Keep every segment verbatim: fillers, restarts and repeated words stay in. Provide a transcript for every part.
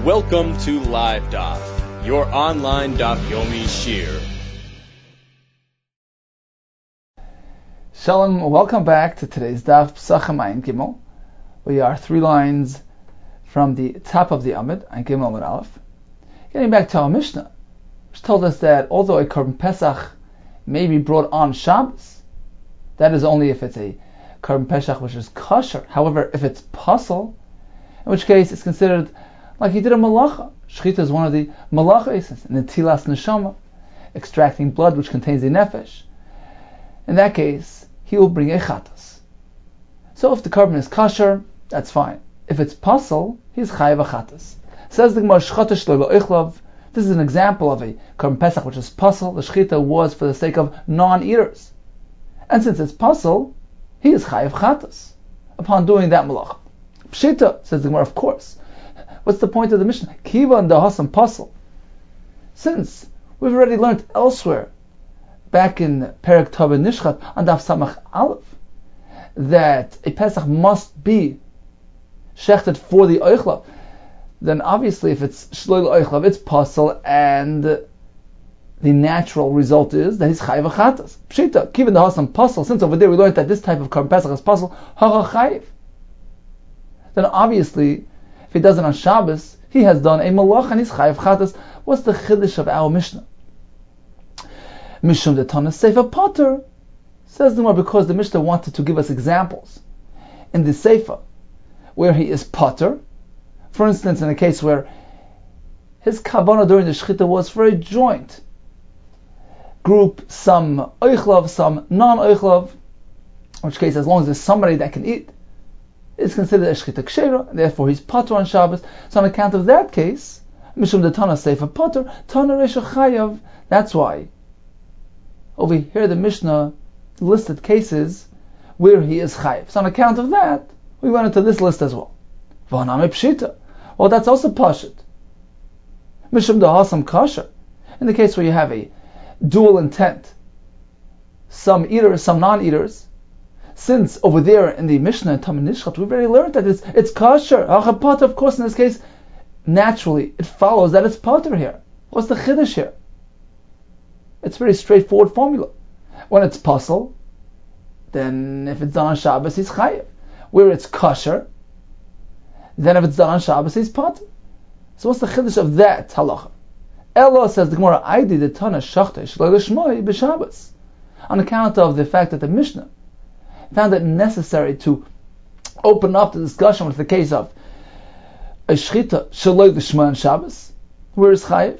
Welcome to Live Daf, your online Daf Yomi Shir. Shalom, welcome back to today's Daf Pesachim Ayin Gimel. We are three lines from the top of the Amud, Ayin Gimel Amud Aleph. Getting back to our Mishnah, which told us that although a Korban Pesach may be brought on Shabbos, that is only if it's a Korban Pesach which is kosher. However, if it's pasul, in which case it's considered like he did a malacha. Shechita is one of the malachas, netilas neshama, extracting blood which contains the nefesh. In that case, he will bring a chatas. So if the korban is kosher, that's fine. If it's pasul, he's chayav a chatas. Says the Gemara, shchata shlo lo'ichlav. This is an example of a korban pesach which is pasul. The shechita was for the sake of non-eaters, and since it's pasul, he is chayav chatas upon doing that malacha. Pshita, says the Gemara, of course. What's the point of the Mishnah? Kiva and dahasam pasul. Since we've already learned elsewhere, back in Perek Tov Nishchat on Daf Samach Aleph, that a Pesach must be shechted for the oichlav, then obviously if it's shloi oichlav, it's pasul, and the natural result is that he's chayiv chatas. Pshita, kiva and dahasam pasul. Since over there we learned that this type of korban Pesach is pasul, hacha chayiv. Then obviously, if he does it on Shabbos, he has done a malach and he's chayav chatas. What's the chiddush of our Mishnah? Mishum detana seifa potter, says the Gemara, because the Mishnah wanted to give us examples in the seifa where he is potter. For instance, in a case where his kavanah during the shechita was for a joint group, some oichlav, some non-oichlav, in which case, as long as there's somebody that can eat, it's considered a shechita kshera, and therefore he's potter on Shabbos. So on account of that case, Mishum detana seifa potter, tana reisha chayav. That's why over here the Mishnah listed cases where he is chayiv. So on account of that, we went into this list as well. V'haname pshita. Well, that's also pashut. Mishum dahasam kasher. In the case where you have a dual intent, some eaters, some non-eaters, since over there in the Mishnah and Talmud Nishchat, we've already learned that it's, it's kasher. Hacha, of course, in this case, naturally, it follows that it's potter here. What's the chiddush here? It's a very straightforward formula. When it's pasul, then if it's done on Shabbos, he's chayiv. Where it's kosher, then if it's done on Shabbos, he's potter. So what's the chiddush of that halacha? Elo, says the Gemara, I did the tana shachta shlo l'shmoi b'Shabbos, on account of the fact that the Mishnah found it necessary to open up the discussion with the case of a shechita shelo l'shmoi on Shabbos, where is chayiv.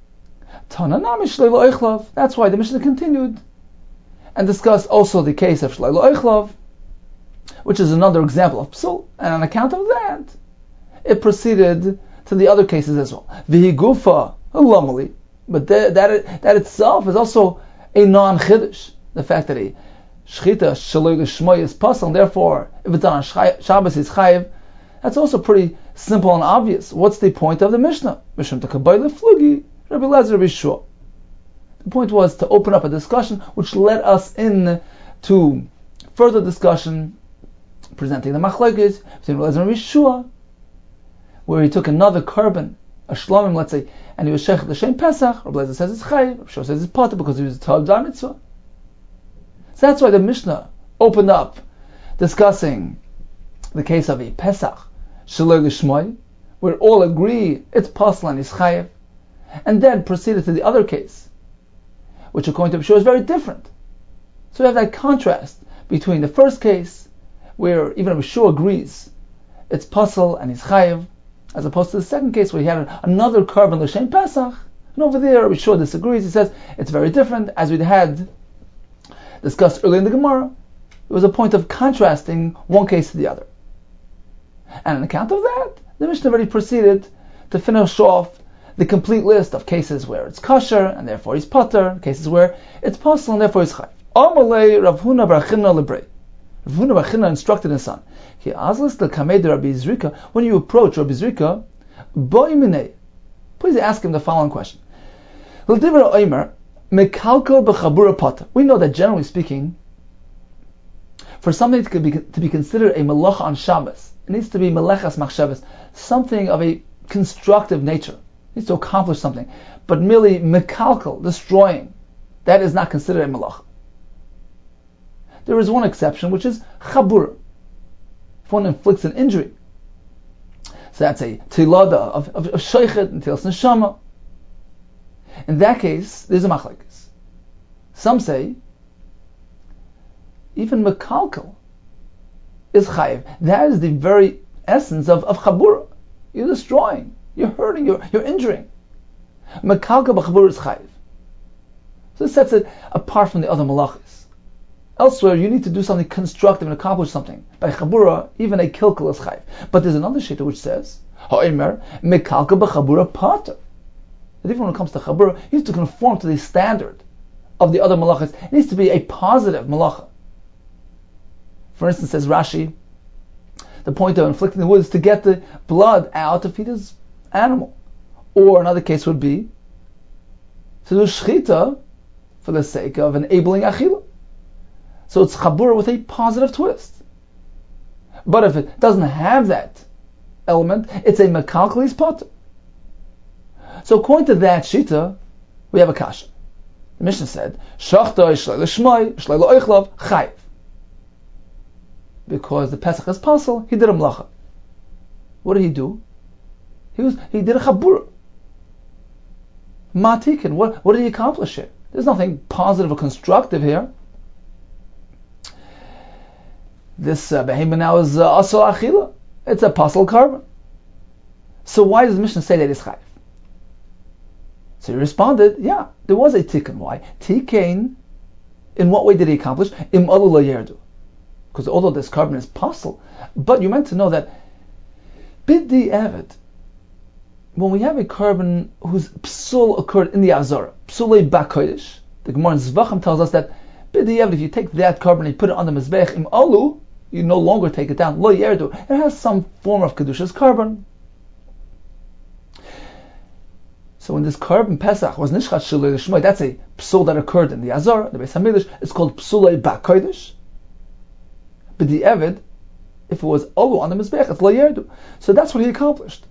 That's why the Mishnah continued and discussed also the case of Shloilo Oichlav, which is another example of Psul, and on account of that, it proceeded to the other cases as well. V'higufa lamali, but that, that that itself is also a non-chiddush. The fact that a shechita Shloilo Shmoy is pasul, and therefore, if it's done on Shabbos, it's chayiv. That's also pretty simple and obvious. What's the point of the Mishnah? Mishum takabayla flugi. Rabbi Lezer, Rabbi Shua. The point was to open up a discussion which led us in to further discussion, presenting the machlokes between Rabbi Lezer and Rabbi Shua, where he took another korban, a shlomim, let's say, and he was shechted l'shem Pesach. Rabbi Lezer says it's chayiv. Rabbi Shua says it's potter because he was a Torah dar mitzvah. So that's why the Mishnah opened up discussing the case of a Pesach shelo l'shmoi, where all agree it's pasul and it's chayiv, and then proceeded to the other case, which according to Bishua is very different. So we have that contrast between the first case, where even Bishua agrees it's pasul and he's chayiv, as opposed to the second case where he had another korban l'shem Pesach, and over there Bishua disagrees. He says it's very different, as we had discussed earlier in the Gemara. It was a point of contrasting one case to the other. And on account of that, the Mishnah already proceeded to finish off the complete list of cases where it's kosher and therefore he's potter, cases where it's pasul and therefore he's chayiv. Amalei Rav Huna bar Chinna lebrei. Rav Huna bar Chinna instructed his son, Ki azlis l'kamei de Rabbi Zrika, when you approach Rabbi Zrika, boi minei, please ask him the following question. L'divra oimer, mekalko b'chabura potter. We know that generally speaking, for something to be, to be considered a melach on Shabbos, it needs to be melechas machshavas, something of a constructive nature. It needs to accomplish something. But merely mekalkel, destroying, that is not considered a malacha. There is one exception, which is chabura. If one inflicts an injury, so that's a tilada of, of, of sheichet and tilas neshama. In that case, there's a machlekes. Some say, even mekalkel is chayiv. That is the very essence of, of chabura. You're destroying, you're hurting, you're, you're injuring. Mekalkel b'chabura is chayiv. So this sets it apart from the other malachas. Elsewhere, you need to do something constructive and accomplish something. By chabura, even a kilkel is chayiv. But there's another shita which says, ha'emer mekalkel b'chabura pater. That even when it comes to chabura, you need to conform to the standard of the other malachas. It needs to be a positive malacha. For instance, says Rashi, the point of inflicting the wound is to get the blood out to feed his animal. Or another case would be to do shchita for the sake of enabling achila. So it's chabura with a positive twist. But if it doesn't have that element, it's a mekalkelis potter. So according to that shita, we have a kasha. The Mishnah said, Shachta shlei l'shmoi, shlei l'oichlav, chayiv. Because the Pesach is pasul, he did a mlacha. What did he do? He was he did a chabura. Matikin, what, what did he accomplish here? There's nothing positive or constructive here. This uh, behemoth now is uh, asal achila. It's a pasul carbon. So why does the Mishnah say that it's chayiv? So he responded, yeah, there was a tikkun. Why? Tikkun, in what way did he accomplish? Im alu la yerdu. Because although this carbon is pasul, but you're meant to know that biddi avid, when we have a carbon whose psul occurred in the azara, psulei bakodesh, the Gemara in Zvachim tells us that biddi avid, if you take that carbon and you put it on the mizbech, im alu, you no longer take it down, lo yerdu, it has some form of kedusha's carbon. So when this carbon Pesach was nishchat shilei l'shmoi, that's a psul that occurred in the azara, the Beis Hamikdash, it's called psulei bakodesh. But the Evid, if it was Olu on the Mizbech, it's La Yerdu. So that's what he accomplished.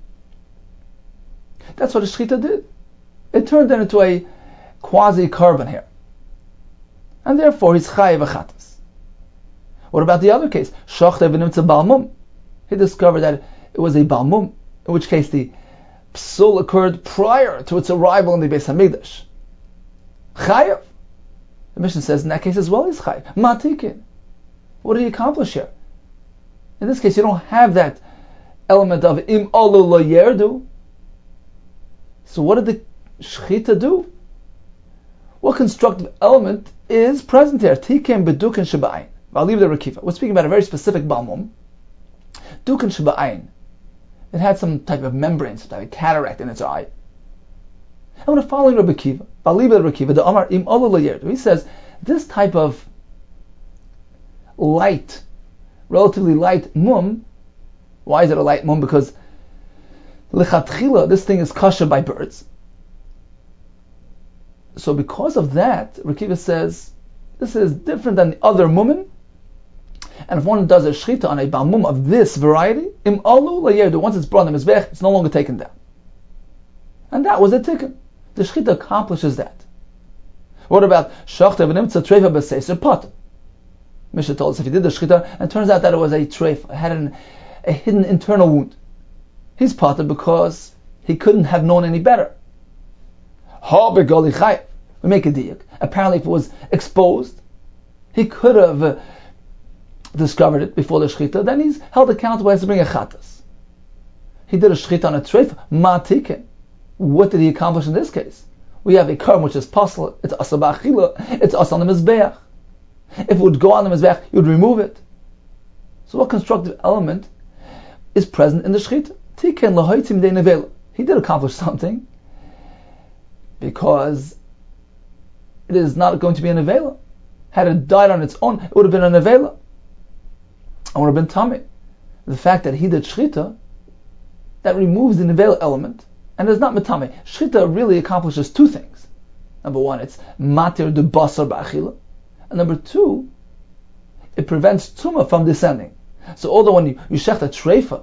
That's what the Shechita did. It turned into a quasi-carbon here. And therefore he's Chayiv Achatas. What about the other case? Shochte v'nimtza Balmum. He discovered that it was a Balmum, in which case the Psul occurred prior to its arrival in the Beis Hamikdash. Chayiv. The Mishnah says in that case as well he's Chayiv. Matikin. What did he accomplish here? In this case, you don't have that element of im alu lo yerdu. So what did the shechita do? What constructive element is present here? Tikem bedukin sheba'ayin. I'll leave the Rekiva. We're speaking about a very specific balmum. Dukin sheba'ayin. It had some type of membrane, some type of cataract in its eye. And when following Rabbi Kiva, I'll leave the Rekiva, the Amar im alu lo yerdu. He says this type of light, relatively light mum. Why is it a light mum? Because lechatchila, this thing is kosher by birds. So because of that, Rekiva says this is different than the other mumim. And if one does a shchita on a balmum of this variety, im alu layerdu, once it's brought in the mizbech, it's no longer taken down. And that was a tikkun. The shchita accomplishes that. What about shachta v'nimtza treifa b'seiser pot? Mishnah told us if he did the shchita, and it turns out that it was a treif, it had an, a hidden internal wound. He's potter because he couldn't have known any better. Ha begoli chayiv. We make a diak. Apparently, if it was exposed, he could have uh, discovered it before the shchita. Then he's held accountable as to bring a chatas. He did a shchita on a treif. Matikin. What did he accomplish in this case? We have a carbon which is pasul. It's asa ba'achila. It's asa on the mizbeach. If it would go on the mizbeach, you would remove it. So what constructive element is present in the shechita? Tiken lahoitzim de nevela. He did accomplish something because it is not going to be a nevela. Had it died on its own, it would have been a nevela. It would have been tamei. The fact that he did shechita, that removes the nevela element, and it's not metame. Shechita really accomplishes two things. Number one, it's matir de basar ba'achila. And number two, it prevents tumah from descending. So although when you, you shech a treifa,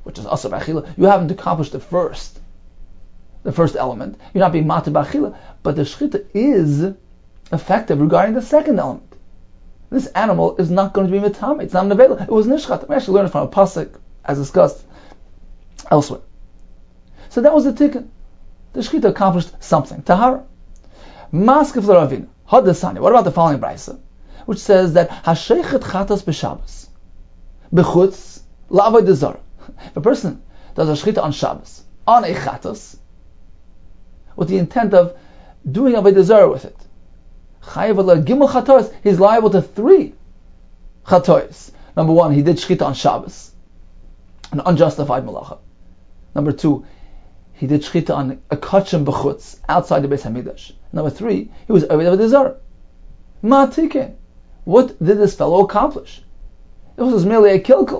which is asur b'achila, you haven't accomplished the first, the first element. You're not being matir b'achila, but the shechita is effective regarding the second element. This animal is not going to be mitame. It's not available. It was nishchat. We actually learned it from a pasuk, as discussed elsewhere. So that was the tikkun. The shechita accomplished something. Tahara. Maskef l'Ravina. Hadasani. What about the following brayso, which says that hasheichet chatas b'Shabbos, b'chutz la'avodah zara. If a person does a shechita on Shabbos, on a chatas, with the intent of doing avodah zara with it, Gimel chatois, he's liable to three chatois. Number one, he did shechita on Shabbos, an unjustified malacha. Number two, he did shechita on a kachim b'chutz, outside the Beis Hamikdash. Number three, he was oved avodah zara. Ma tiken. What did this fellow accomplish? It was merely a kilkel.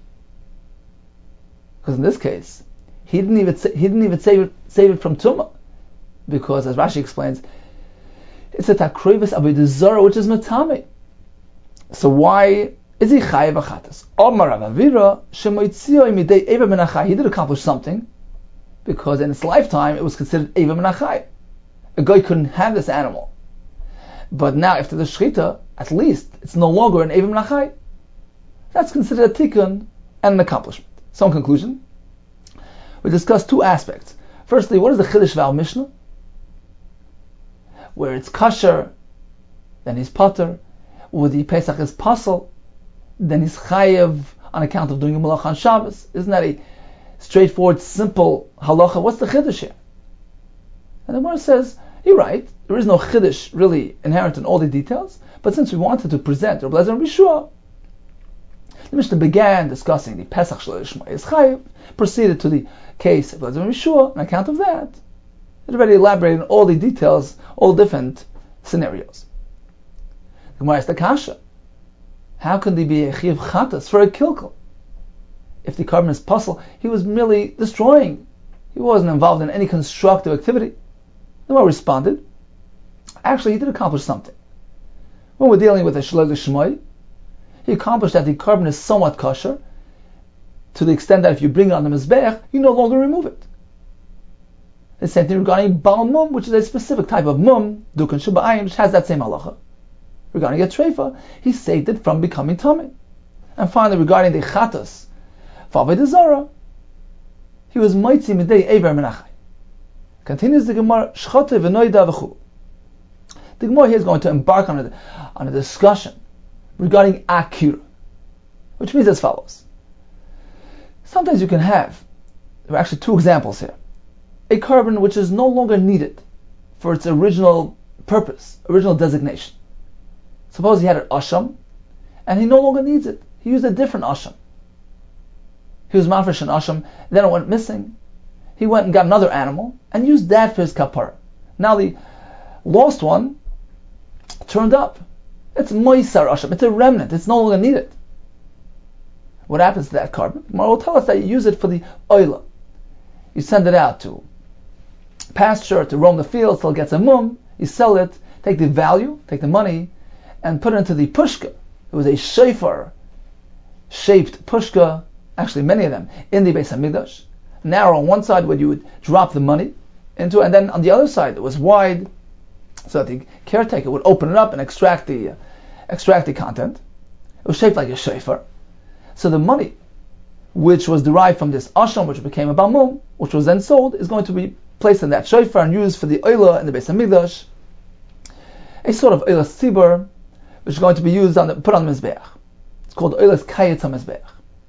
Because in this case, he didn't even sa- he didn't even save it, save it from tumah, because as Rashi explains, it's a takrivis avodah zara which is matame. So why is he chayav achatas? Omar Rav Avira shemoitzio imidei eva menachai. He did accomplish something, because in its lifetime it was considered eva menachai. A guy couldn't have this animal, but now after the shechita, at least it's no longer an eva menachai. That's considered a tikkun and an accomplishment. So in conclusion, we discussed two aspects. Firstly, what is the chiddush val mishnah? Where it's kosher, then he's pater. Where the Pesach is pasal, then he's chayev on account of doing a malach on Shabbos. Isn't that a straightforward, simple halacha? What's the chiddush here? And the Gemara says, you're right, there is no chiddush really inherent in all the details, but since we wanted to present Rabbi Eliezer and Bishua, the Mishnah began discussing the Pesach Shel Ishmael is chayev, proceeded to the case of Rabbi Eliezer and Bishua. On account of that, it already elaborated on all the details, all different scenarios. The Gemara asked the kasha, how can there be a chiyuv chatas for a kilkel? If the carbon is puzzle, he was merely destroying. He wasn't involved in any constructive activity. The Gemara responded, actually he did accomplish something. When we're dealing with a shelo l'shmoi, he accomplished that the carbon is somewhat kosher, to the extent that if you bring it on the mizbeach, you no longer remove it. The same thing regarding Baal Mum, which is a specific type of mum, Dukan Shabbayim, which has that same halacha. Regarding a treifa, he saved it from becoming tamei. And finally, regarding the chatas, Avodah zara, he was moitzi midei eiver menachai. Continues the Gemara, Shchote v'noida v'chu. The Gemara here is going to embark on a, on a discussion regarding akira, which means as follows. Sometimes you can have, there are actually two examples here, a carbon which is no longer needed for its original purpose, original designation. Suppose he had an asham, and he no longer needs it. He used a different asham. He was mafresh an asham, then it went missing. He went and got another animal, and used that for his kapara. Now the lost one turned up. It's moisar asham, it's a remnant, it's no longer needed. What happens to that carbon? Gemara will tell us that you use it for the oila. You send it out to pasture, to roam the fields till it gets a mum, you sell it, take the value, take the money, and put it into the pushka. It was a shofar shaped pushka, actually many of them, in the Beis Hamikdash. Narrow on one side where you would drop the money into, and then on the other side it was wide, so that the caretaker would open it up and extract the uh, extract the content. It was shaped like a shofar. So the money, which was derived from this asham, which became a balmum, which was then sold, is going to be placed in that shofar and used for the oila in the Beis Hamikdash, a sort of oila tzibur, which is going to be used on the, put on the mizbeach. It's called oilas kayetz mizbeach.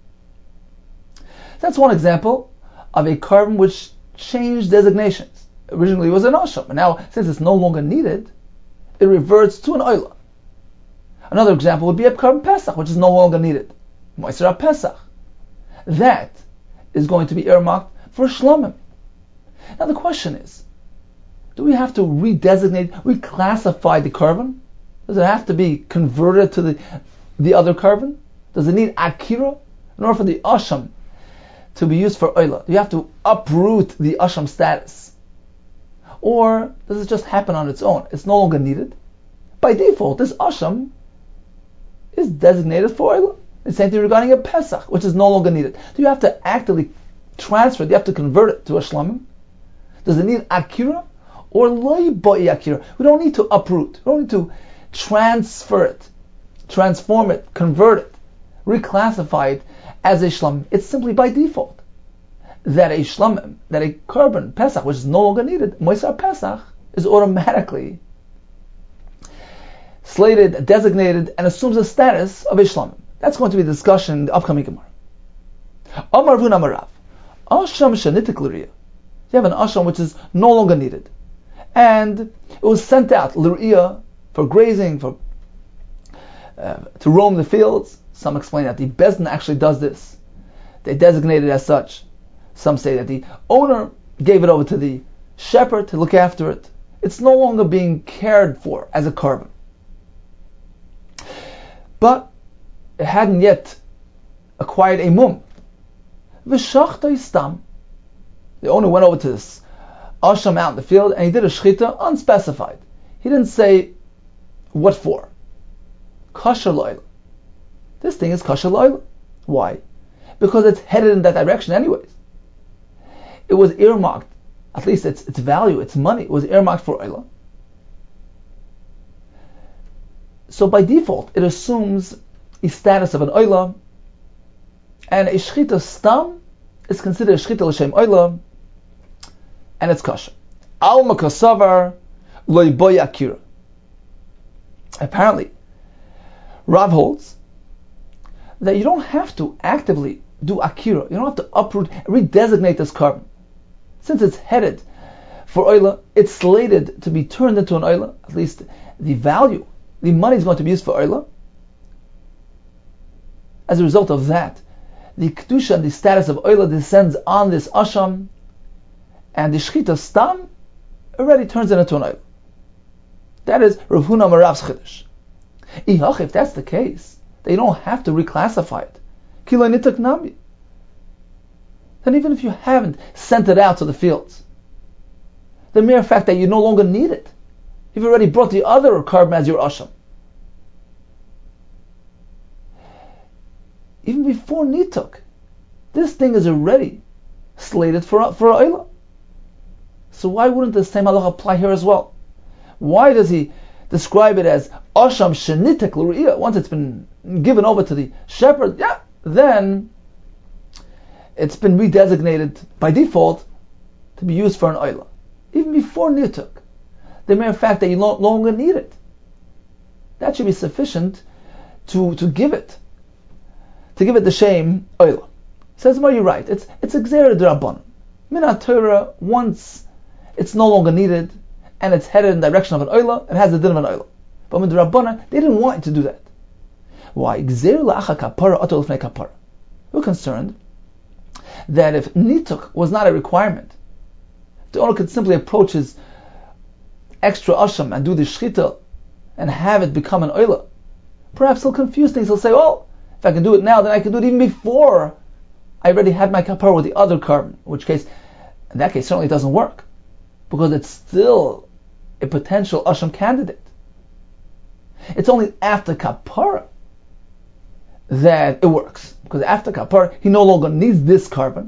That's one example of a carbon which changed designations. Originally it was an asham, but now since it's no longer needed, it reverts to an oila. Another example would be a carbon pesach, which is no longer needed. Moisra pesach. That is going to be earmarked for shlomim. Now the question is, do we have to redesignate, reclassify the carbon? Does it have to be converted to the the other carbon? Does it need akira in order for the asham to be used for oila? Do you have to uproot the asham status? Or does it just happen on its own? It's no longer needed. By default, this asham is designated for oila. The same thing regarding a Pesach, which is no longer needed. Do you have to actively transfer it? Do you have to convert it to a shlamim? Does it need akira? Or loy boi akira? We don't need to uproot. We don't need to transfer it, transform it, convert it, reclassify it as a shlamim. It's simply by default that a shlamim, that a korban Pesach, which is no longer needed, Moisar Pesach, is automatically slated, designated, and assumes the status of a shlamim. That's going to be the discussion in the upcoming Gemara. Amar Vun Amarav. Asham shenitik l'riyah. You have an asham which is no longer needed, and it was sent out l'riyah for grazing, for uh, to roam the fields. Some explain that the bezdin actually does this. They designate it as such. Some say that the owner gave it over to the shepherd to look after it. It's no longer being cared for as a korban. But it hadn't yet acquired a mum. V'shachta istam. The owner went over to this asham out in the field and he did a shchita unspecified. He didn't say what for. Kosher lo'ila. This thing is kosher lo'ila. Why? Because it's headed in that direction anyways. It was earmarked, at least its its value, its money, was earmarked for oila. So by default, it assumes a status of an oila, and a shchita stam is considered a shchita l'shem oila, and it's kosher. Al makasavar loy boy akira. Apparently, Rav holds that you don't have to actively do akira. You don't have to uproot, redesignate this korban. Since it's headed for oila, it's slated to be turned into an oila. At least the value, the money is going to be used for oila. As a result of that, the kedusha and the status of oila descends on this asham, and the shchita stam already turns it into an oila. That is Rav Huna Marav's chiddush. If that's the case, they don't have to reclassify it. Kilo nitak nami. Then even if you haven't sent it out to the fields, the mere fact that you no longer need it, you've already brought the other korban as your asham. Even before nituk, this thing is already slated for for oila. So why wouldn't the same halacha apply here as well? Why does he describe it as asham shenitek l'ru'iyah? Once it's been given over to the shepherd, yeah, then it's been redesignated by default to be used for an oila. Even before nituk, the mere fact that you no longer need it, that should be sufficient to, to give it, to give it the shame oila. Says, well, you're right. It's it's a gzera d'rabbanan. Min ha'Torah, once it's no longer needed and it's headed in the direction of an oila, it has the din of an oila. But with the Rabbanan, they didn't want you to do that. Why? Gzera la'acha kapara ato l'fnei kapara. We're concerned that if nituk was not a requirement, the owner could simply approach his extra asham and do the shchita and have it become an oila. Perhaps he'll confuse things. He'll say, "Oh, if I can do it now, then I can do it even before I already had my kapara with the other korban." In which case, in that case, certainly it doesn't work because it's still a potential asham candidate. It's only after kapara that it works, because after kapara he no longer needs this korban.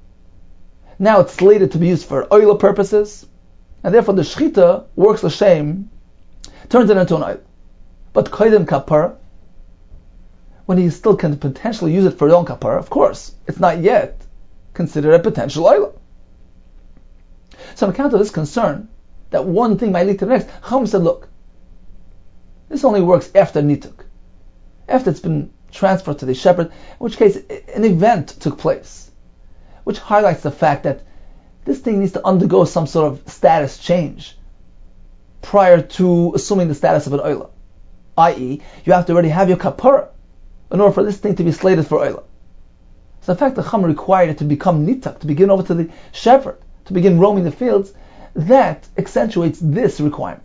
Now it's slated to be used for oila purposes, and therefore the shchita works l'shem, turns it into an oil. But koydem kapara, when he still can potentially use it for yon kapara, of course, it's not yet considered a potential oil. So on account of this concern that one thing might lead to the next, Chacham said, look, this only works after nituk, after it's been transferred to the shepherd, in which case an event took place, which highlights the fact that this thing needs to undergo some sort of status change prior to assuming the status of an oila. that is, you have to already have your kapara in order for this thing to be slated for oila. So the fact that Chacham required it to become nitak, to begin over to the shepherd, to begin roaming the fields, that accentuates this requirement.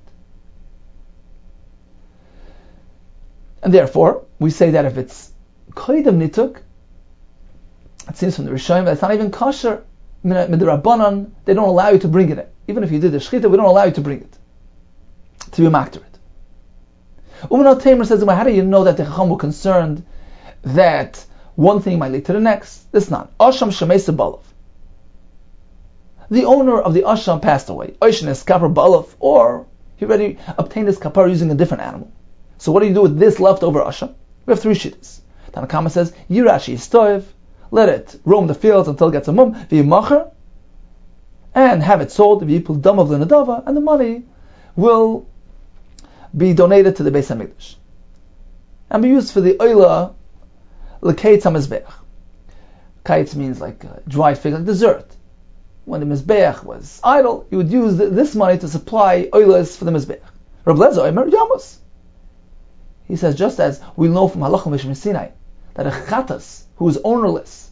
And therefore, we say that if it's koydem nituk, it seems from the Rishonim that it's not even kosher. Midrabanan, they don't allow you to bring it in. Even if you did the shchita, we don't allow you to bring it, to be makter it. Umanot Tamer says, how do you know that the Chacham were concerned that one thing might lead to the next. This not. Asham Shemesa Balav. The owner of the Asham passed away. Oishin is Kapar Balav, or he already obtained his Kapar using a different animal. So what do you do with this leftover Asham? We have three shittas. Tanakama says, Yirashi Istoiv, let it roam the fields until it gets a mum, v'yimacher, and have it sold, v'yipul damav l'nadava, and the money will be donated to the Beis HaMikdash and be used for the oila l'keitz HaMizbeach. Kaitz means like uh, dried fig, like dessert. When the Mizbeach was idle, you would use th- this money to supply oilas for the Mizbeach. Reb Lezer Omer Yamos. He says, just as we know from Halachah Mishmir Sinai that a chatas who is ownerless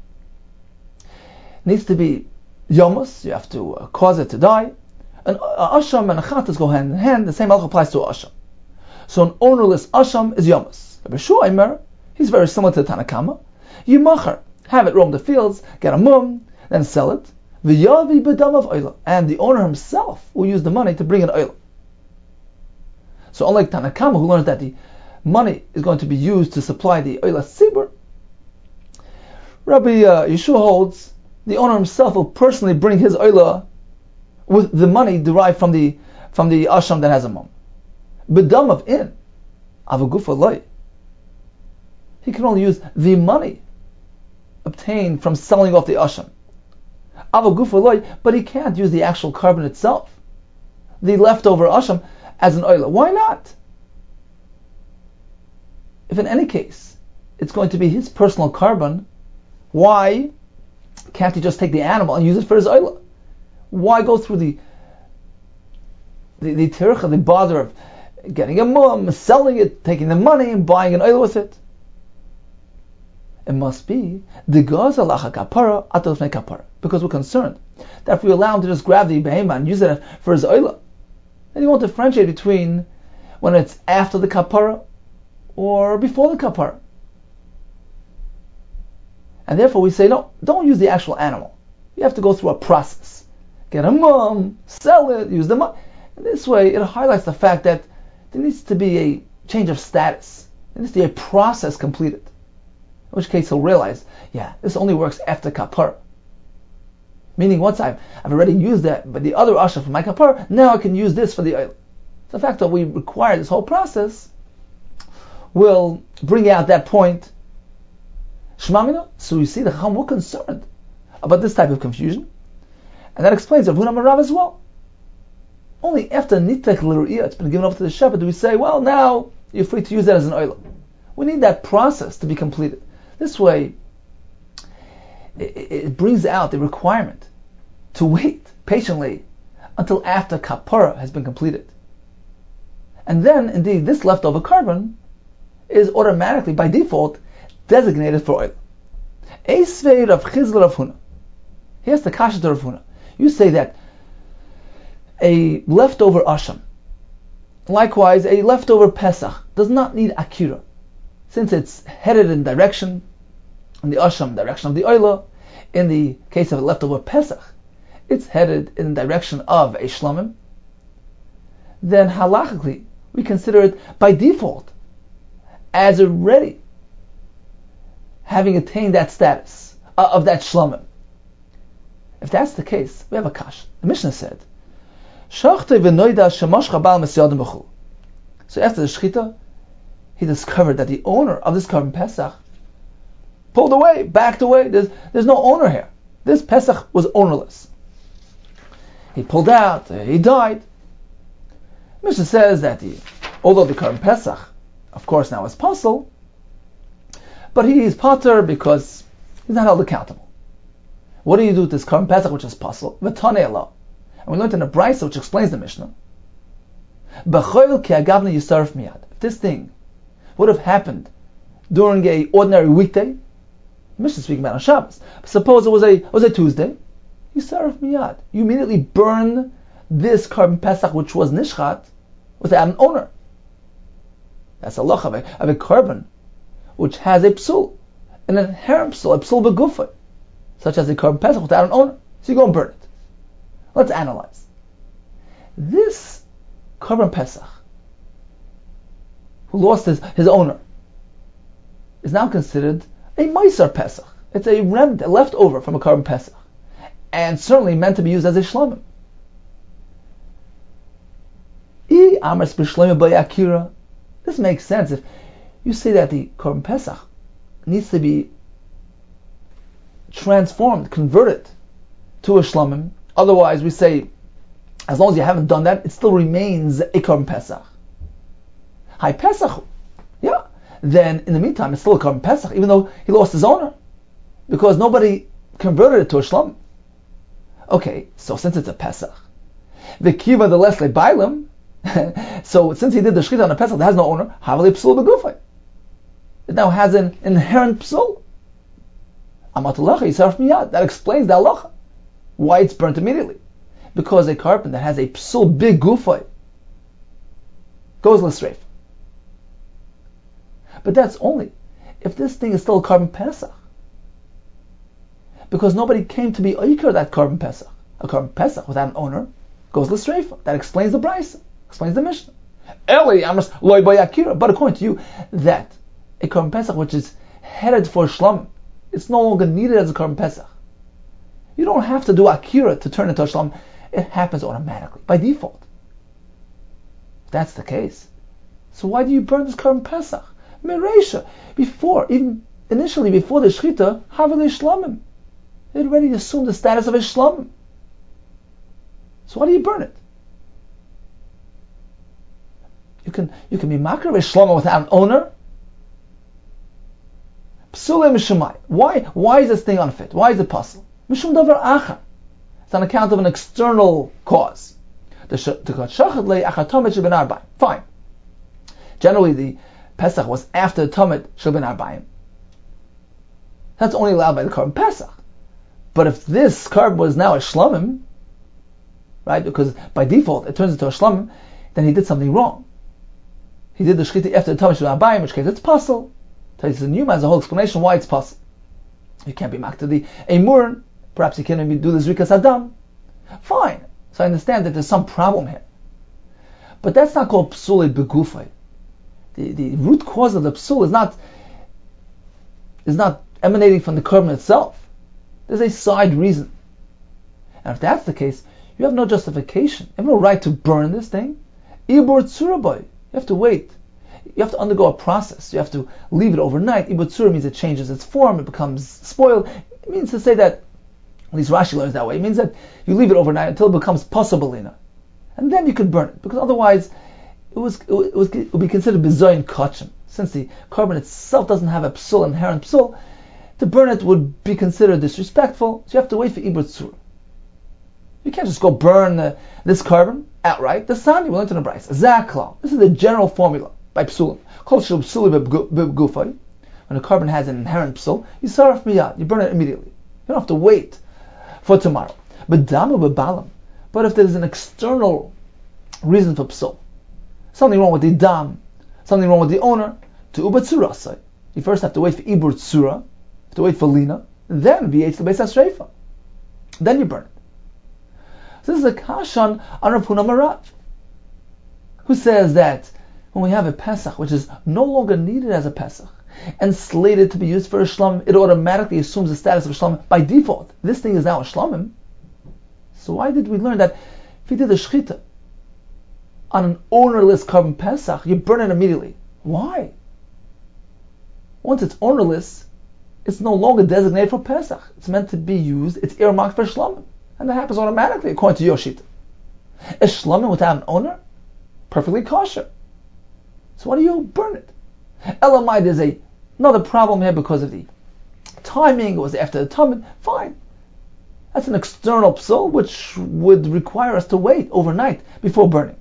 needs to be yomos, you have to uh, cause it to die. An uh, asham and a chatas go hand in hand. The same halachah applies to asham. So an ownerless asham is yomos. Rabbi Shua Aimer, he's very similar to the Tanakama. Yimacher, have it roam the fields, get a mum, then sell it. V'yavi b'dam of oila, and the owner himself will use the money to bring an oil. So unlike Tanakama, who learns that the money is going to be used to supply the oila sibur, Rabbi uh, Yeshua holds the owner himself will personally bring his oila with the money derived from the from the asham that has a mum. B'dam of in, avagufa loy. He can only use the money obtained from selling off the asham. Avagufa loy, but he can't use the actual carbon itself, the leftover asham, as an oila. Why not? If in any case it's going to be his personal carbon, why can't he just take the animal and use it for his oila? Why go through the the the tircha, the bother of getting a mum, selling it, taking the money, and buying an oil with it? It must be the gaz alacha kapara atos kapara, because we're concerned that if we allow him to just grab the behema and use it for his oila, then he won't differentiate between when it's after the kapara or before the kapara. And therefore we say, no, don't use the actual animal. You have to go through a process. Get a mum, sell it, use the money. And this way it highlights the fact that there needs to be a change of status. There needs to be a process completed. In which case he'll realize, yeah, this only works after kapara. Meaning once I've, I've already used that, but the other asham for my kapara, now I can use this for the oil. So the fact that we require this whole process will bring out that point. Shmamina, so you see the Chacham were concerned about this type of confusion. And that explains Rav Huna Marav as well. Only after Nitech L'Ru'iyah, it's been given up to the shepherd, do we say, well, now you're free to use that as an oil. We need that process to be completed. This way, it, it brings out the requirement to wait patiently until after kapara has been completed. And then, indeed, this leftover carbon is automatically, by default, designated for oil. Eisvei Rav Chizla Rav Huna. Here's the kasha to Rav Huna. You say that a leftover asham, likewise a leftover pesach, does not need akira, since it's headed in direction, in the asham, direction of the oila. In the case of a leftover pesach, it's headed in the direction of a shlamim. Then halachically, we consider it by default as already having attained that status uh, of that shlamim. If that's the case, we have a kash. The Mishnah said, "Shachte v'noida shemoshcha bal mesyadim b'chul." So after the shechita, he discovered that the owner of this carbon pesach pulled away, backed away. There's, there's no owner here. This pesach was ownerless. He pulled out. Uh, he died. Mishnah says that he, although the carbon pesach, of course, now is possible, but he is pater because he's not held accountable. What do you do with this carbon pesach which is possible? V'tanei Allah. And we learned in a brisa which explains the Mishnah. B'choil ki agavna yisarf miyad. If this thing would have happened during a ordinary weekday, the Mishnah is speaking about on Shabbos. But suppose it was a it was a Tuesday, yisarf miyad. You immediately burn this carbon pesach which was nishchat without an owner. That's a loch of a, of a carbon which has a psul, an inherent psul, a psul begufa, such as a carbon pesach without an owner. So you go and burn it. Let's analyze. This carbon pesach, who lost his, his owner, is now considered a Meiser Pesach. It's a remnant, a leftover from a Korban Pesach, and certainly meant to be used as a Shlomim. This makes sense if you say that the Korban Pesach needs to be transformed, converted to a Shlomim. Otherwise, we say, as long as you haven't done that, it still remains a Korban Pesach. Hi Pesach, yeah. Then in the meantime, it's still a Korban Pesach, even though he lost his owner, because nobody converted it to a Shlomim. Okay, so since it's a Pesach, the Kiva the Lesle Bailim, so since he did the Shechita on a Pesach that has no owner, Havali Psul Begufay. It now has an inherent Psul. Amatulacha Yisarf Miyad. That explains the halacha. Why it's burnt immediately. Because a carbon that has a Psul big Gufay goes l'sreif. But that's only if this thing is still a Korban Pesach. Because nobody came to be Oiker that Korban Pesach. A Korban Pesach without an owner goes l'sreifa. That explains the Brisa, explains the Mishnah. Eli Amras Loi Bayakira. But according to you, that a Korban Pesach which is headed for Shlomim, it's no longer needed as a Korban Pesach. You don't have to do Akira to turn into a Shlomim. It happens automatically, by default. If that's the case, so why do you burn this Korban Pesach? Mereisha, before, even initially before the Shechita, Havali Shlomim. It already assumed the status of a Shlomim. So why do you burn it? You can you can be makar of a Shlomim without an owner. Psulei Mishumai. Why why is this thing unfit? Why is it possible? Mishum davar achar. It's on account of an external cause. Fine. Generally, the Pesach was after the Tamid Shel Ben Arbayim. That's only allowed by the Korban Pesach. But if this carbon was now a Shlomim, right, because by default it turns into a Shlomim, then he did something wrong. He did the Shechita after the Tamid Shel Ben Arbayim, in which case it's possible. Tais Newman has a whole explanation why it's possible. You can't be makar the Emurin. Perhaps you can't maybe do the Zrikas Adam. Fine. So I understand that there's some problem here. But that's not called Psulei Begufay. The, the root cause of the Psul is not is not emanating from the Korban itself. There's a side reason. And if that's the case, you have no justification. You have no right to burn this thing. Ibur Tzuraboy. You have to wait. You have to undergo a process. You have to leave it overnight. Ibur Tzura means it changes its form, it becomes spoiled. It means to say that, at least Rashi learns that way, it means that you leave it overnight until it becomes possibilina. And then you can burn it. Because otherwise, it was it, was, it would be considered bizoyin kachim. Since the carbon itself doesn't have a psul, inherent psul, to burn it would be considered disrespectful. So you have to wait for ibur tzura. You can't just go burn uh, this carbon outright. The sani, we learned in the Brisa. Zakla. This is the general formula by psulim. Kol shel psuli b'gufay. When a carbon has an inherent psul, you saraf miyad. You burn it immediately. You don't have to wait for tomorrow. But damu b'balam. But if there's an external reason for psul, something wrong with the dam, something wrong with the owner, to uba tzura, you first have to wait for ibur tzura, you have to wait for lina, and then v'yetz the beis hashreifa. Then you burn it. So this is a kashan on Rav Huna Marav, who says that when we have a Pesach which is no longer needed as a Pesach and slated to be used for a Shlomim, it automatically assumes the status of a Shlomim by default. This thing is now a Shlomim. So why did we learn that if you did a Shechita on an ownerless Korban Pesach, you burn it immediately? Why? Once it's ownerless, it's no longer designated for Pesach. It's meant to be used, it's earmarked for Shlomim. And that happens automatically according to Yoshita. A Shlomim without an owner? Perfectly kosher. So why do you burn it? Elamai, there's a, another problem here because of the timing. It was after the Tamid. Fine. That's an external psul which would require us to wait overnight before burning.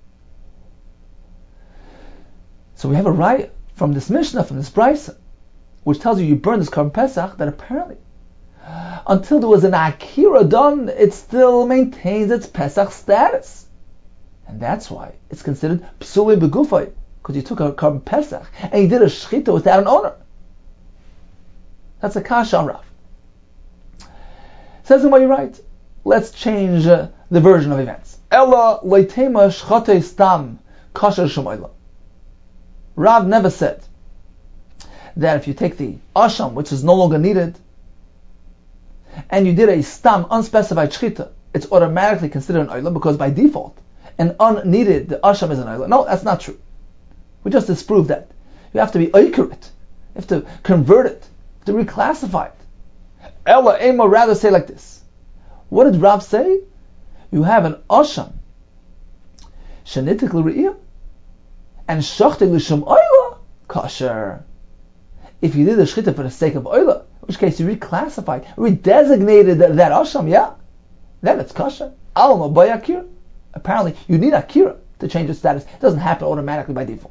So we have a raya from this Mishnah, from this Brisa, which tells you you burn this Korban Pesach, that apparently until there was an Akira done, it still maintains its Pesach status. And that's why it's considered Psulei Begufay, because you took a Korban Pesach and you did a Shechita without an owner. That's a kasha on Rav. Says him, are you right? Let's change uh, the version of events. Ella leitema shchate stam kasher shemayla. Rav never said that if you take the asham, which is no longer needed, and you did a stam, unspecified shchita, it's automatically considered an oila, because by default, an unneeded, the asham is an oila. No, that's not true. We just disproved that. You have to be accurate. You have to convert it, to reclassify it. Ella Ema rather say like this. What did Rav say? You have an asham, shenitik l're'iyah, and shachtik l'shum oila, kosher. If you did the shchita for the sake of oila, in which case you reclassified, redesignated that, that asham, yeah, then it's kosher. Alma by akira. Apparently, you need akira to change its status. It doesn't happen automatically by default.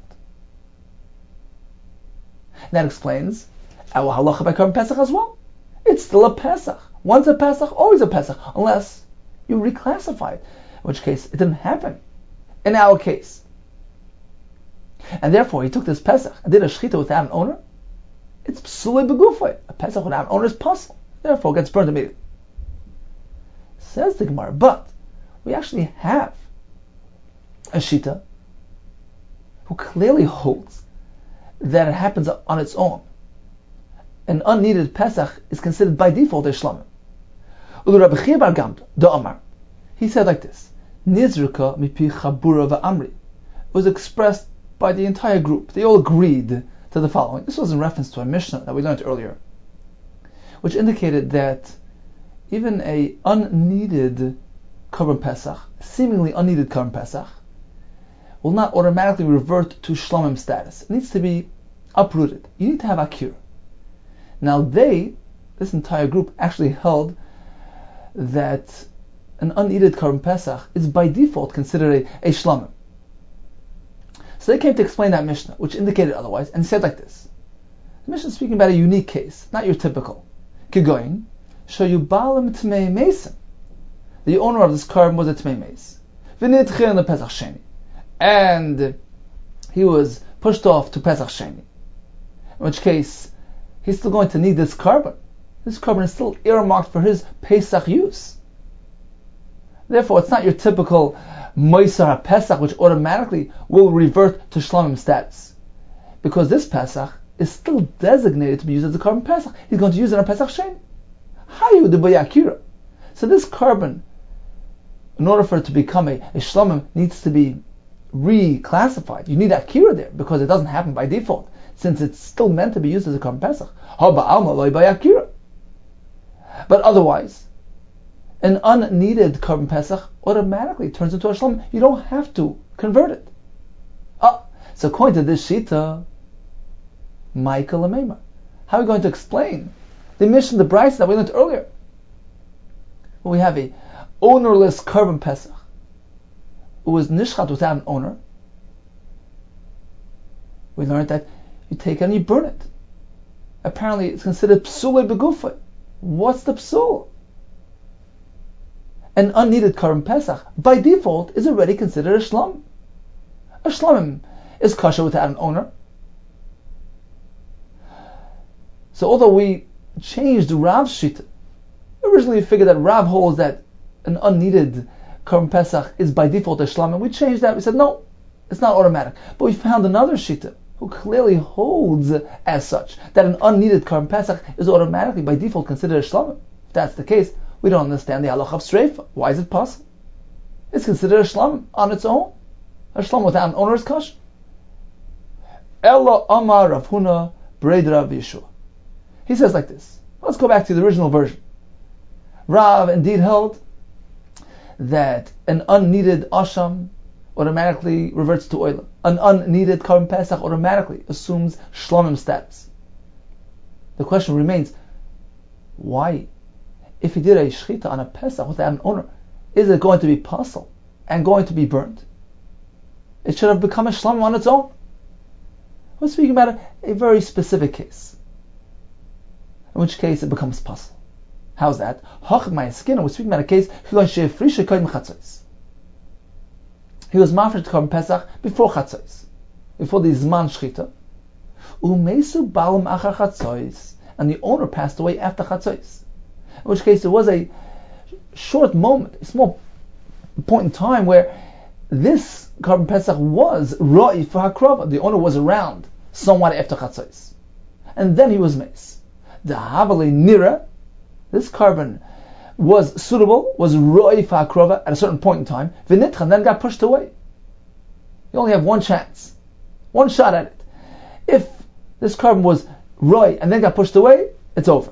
That explains our halacha by Korban Pesach as well. It's still a Pesach. Once a Pesach, always a Pesach, unless you reclassify it, in which case it didn't happen in our case. And therefore, he took this Pesach and did a shechita without an owner. It's psulei begufay. A Pesach without an owner is possible. Therefore, it gets burned immediately. Says the Gemara, but we actually have a shita who clearly holds that it happens on its own. An unneeded Pesach is considered by default a shlamim. He said like this: Nizruka mipi chabura va'amri. It was expressed by the entire group. They all agreed to the following. This was in reference to a Mishnah that we learned earlier, which indicated that even a unneeded Korban Pesach, seemingly unneeded Korban Pesach, will not automatically revert to shlamim status. It needs to be uprooted. You need to have akira. Now they, this entire group, actually held that an unneeded Korban Pesach is by default considered a, a shlamim. So they came to explain that Mishnah, which indicated otherwise, and said like this. The Mishnah is speaking about a unique case, not your typical. Kigoyin, shoyubalim tmei mesim. The owner of this Korban was a tmei meis. V'nitchir in the Pesach Sheni. And he was pushed off to Pesach Sheni. In which case, he's still going to need this Korban. This Korban is still earmarked for his Pesach use. Therefore, it's not your typical Moisar Pesach, which automatically will revert to Shlamim status. Because this Pesach is still designated to be used as a Korban Pesach. He's going to use it on Pesach Sheni. Hayu de Bayakira. So this Korban, in order for it to become a, a Shlamim, needs to be reclassified. You need Akira there, because it doesn't happen by default, since it's still meant to be used as a Korban Pesach. But otherwise, an unneeded Korban Pesach automatically turns into a Shlamim. You don't have to convert it. Ah, so according to this Shita, Michael Lamema, how are we going to explain the mission, the Bryce that we learned earlier? Well, we have a ownerless Korban Pesach who was nishchat without an owner. We learned that you take it and you burn it. Apparently, it's considered psulei begufay. What's the psul? An unneeded Korban Pesach, by default, is already considered a shlam. A shlamim is kosher without an owner. So although we changed Rav's shita, originally we figured that Rav holds that an unneeded Korban Pesach is by default a shlam, and we changed that. We said no, it's not automatic. But we found another shita who clearly holds as such that an unneeded Korban Pesach is automatically by default considered a shlam. If that's the case, we don't understand the halacha of streifa. Why is it possible? It's considered a shlam on its own. A shlam without an owner is kosher. Ella Amar Rav Huna Breid Rav Yeshua. He says like this. Let's go back to the original version. Rav indeed held that an unneeded asham automatically reverts to oila. An unneeded Korban Pesach automatically assumes shlamim status. The question remains, why? If he did a shechita on a Pesach without an owner, is it going to be pasul and going to be burnt? It should have become a shlamim on its own. We're speaking about a, a very specific case, in which case it becomes pasul. How's that? Hach my skin. We're speaking about a case he was mafresh to Korban Pesach before chatzos, before the zman shechita. Umesu balam achar chatzos, and the owner passed away after chatzos. In which case, it was a short moment, a small point in time where this Korban Pesach was ra'i for hakrava. The owner was around somewhat after chatzos. and then he was mace. The Havale Nira, this carbon was suitable, was Roi Fa'akrova at a certain point in time, Vinitcha, and then got pushed away. You only have one chance, one shot at it. If this carbon was Roi and then got pushed away, it's over.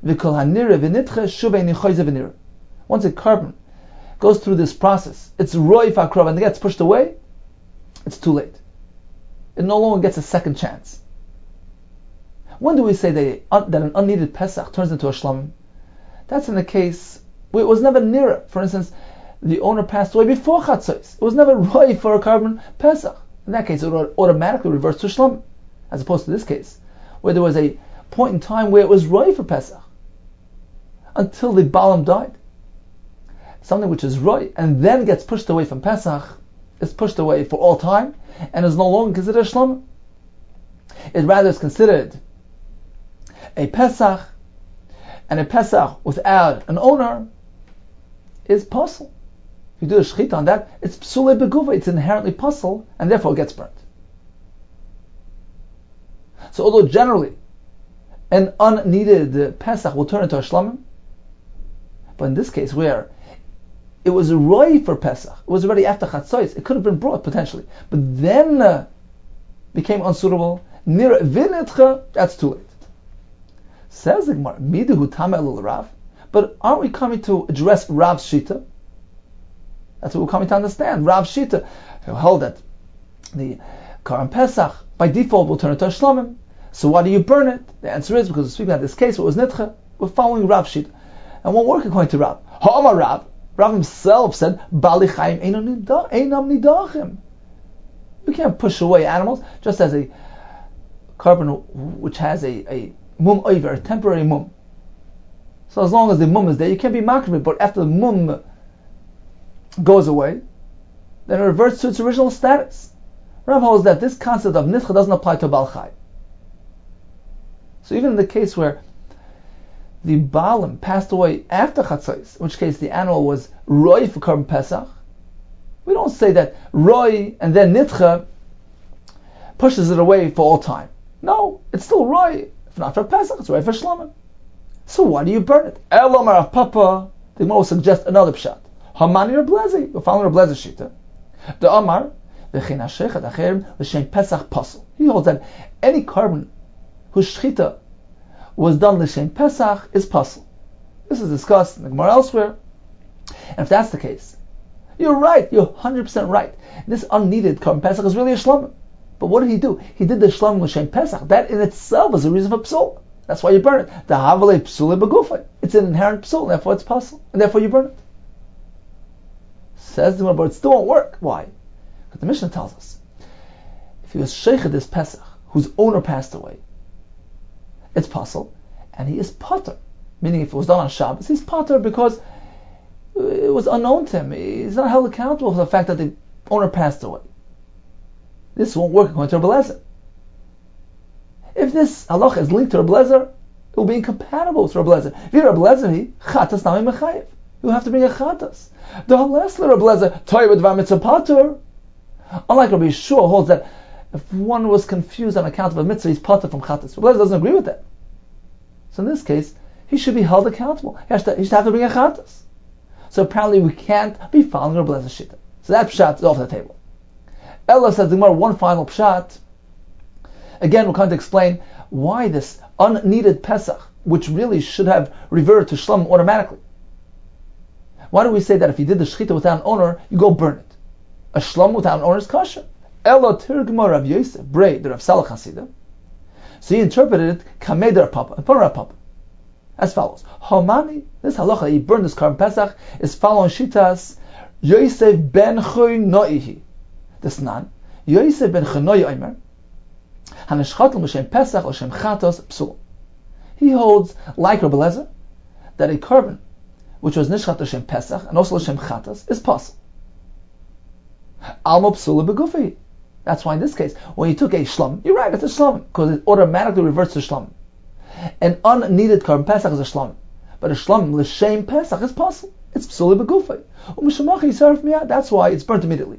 Once a carbon goes through this process, it's Roi Fa'akrova and it gets pushed away, it's too late. It no longer gets a second chance. When do we say that, that an unneeded Pesach turns into a Shlamim? That's in the case where it was never near. For instance, the owner passed away before Chatzos. It was never right for a carbon Pesach. In that case, it would automatically reverse to Shlamim, as opposed to this case, where there was a point in time where it was right for Pesach, until the Balaam died. Something which is right and then gets pushed away from Pesach is pushed away for all time and is no longer considered a Shlamim. It rather is considered a Pesach, and a Pesach without an owner is puzzle. If you do a shechita on that, it's psule beguva, it's inherently puzzle, and therefore it gets burnt. So although generally an unneeded Pesach will turn into a shlamim, but in this case where it was a roi for Pesach, it was already after Chatzos, it could have been brought potentially, but then uh, became unsuitable, nir vinetcha, that's too late. Says the Gemara, midahu tama elul Rav, but aren't we coming to address Rav's shita? That's what we're coming to understand. Rav's shita, who held that the Karam Pesach by default will turn into a shlamim. So why do you burn it? The answer is because we're speaking about this case, it was nitcha. We're following Rav's shita, and won't work according to Rav. Ha'amar Rav. Rav himself said, Bali Chaim einam nidachim. We can't push away animals, just as a carbon which has a, a mum over, a temporary mum. So as long as the mum is there, you can't be makriv, but after the mum goes away, then it reverts to its original status. Rav holds that this concept of nitcha doesn't apply to Baal Chai. So even in the case where the Baalim passed away after Chatzos, in which case the animal was Roi for Korban Pesach, we don't say that Roi and then Nitcha pushes it away for all time. No, it's still Roi. If not for Pesach, it's Roi for Shlamim. So why do you burn it? Elomar of Papa, the Gemara will suggest another pshat. Hamani or Blezi, we're following Blezi Shita. The Amar, the Chin HaShechet Acherim, the Shem Pesach Pasel. He holds that any carbon whose shchita was done l'shem Pesach is pasel. This is discussed in the Gemara elsewhere. And if that's the case, you're right, you're one hundred percent right. This unneeded Korban Pesach is really a shlamim. But what did he do? He did the shlamim l'shem Pesach. That in itself is a reason for psul. That's why you burn it. The havale psule begufay. It's an inherent psul, and therefore it's pasel. And therefore you burn it. Says the Gemara, but it still won't work. Why? Because the Mishnah tells us, if he was sheikhed this Pesach, whose owner passed away, it's pasel, and he is potter. Meaning, if it was done on Shabbos, he's potter because it was unknown to him. He's not held accountable for the fact that the owner passed away. This won't work according to Rebbe Lezer. If this halacha is linked to Rebbe Lezer, it will be incompatible with Rebbe Lezer. If you're Rebbe Lezer, he chatas nami mechayev. You have to bring a chatas. The halesler Rebbe Lezer toy with mitzvah patur. Unlike Rabbi Yeshua holds that if one was confused on account of a mitzvah, he's potter from chatas. Rebbe Lezer doesn't agree with that. So in this case, he should be held accountable. He has to, he should have to bring a chatas. So apparently we can't be following Rebbe Lezer's shita. So that pshat is off the table. Ella says the Gemara, one final pshat. Again, we're going to explain why this unneeded Pesach, which really should have reverted to Shlam automatically. Why do we say that if you did the shechita without an owner, you go burn it? A Shlam without an owner is kosher. Ella tirgma Rav Yosef, Brei, the Rav Salach Hasidah. So he interpreted it kamei der Papa, in front of Rav Papa, as follows: Homani, this halacha that he burned this Korban Pesach is following shitas Yosef ben Choynoi. This nan Yosef ben Choynoi Omer haneshchatel m'shem Pesach l'shem chatos psul. He holds like Rebbe Lezer that a carbon which was nishchat l'shem Pesach and also l'shem chatos is possible. Alma psula begufi. That's why in this case, when you took a shlam, you're right, it's a shlam, because it automatically reverts to shlam. An unneeded Korban Pesach is a shlam, but a shlam l'shem Pesach is possible. It's psuli begufay. Umishamachi yisarif miyad. That's why it's burnt immediately.